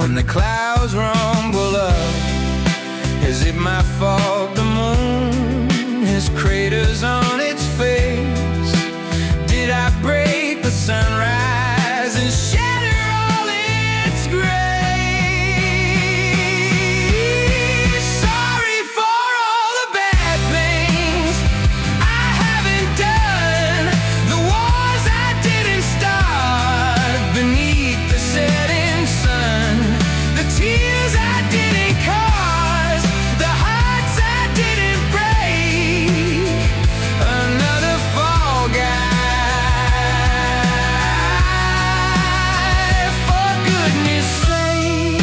when the clouds rumble up. Is it my fault the moon has craters on its face? Did I break the sunrise and shatter all its grace? Sorry for all the bad things I haven't done, the wars I didn't start beneath the setting sun, the tears I didn't cause, the hearts I didn't break. Another fall guy, for goodness sake.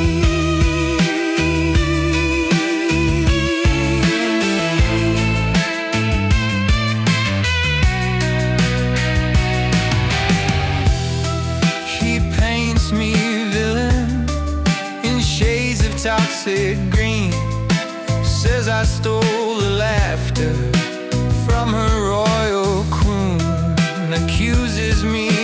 He paints me villain in shades of toxic green, says I stole the laughter from her royal croon, accuses me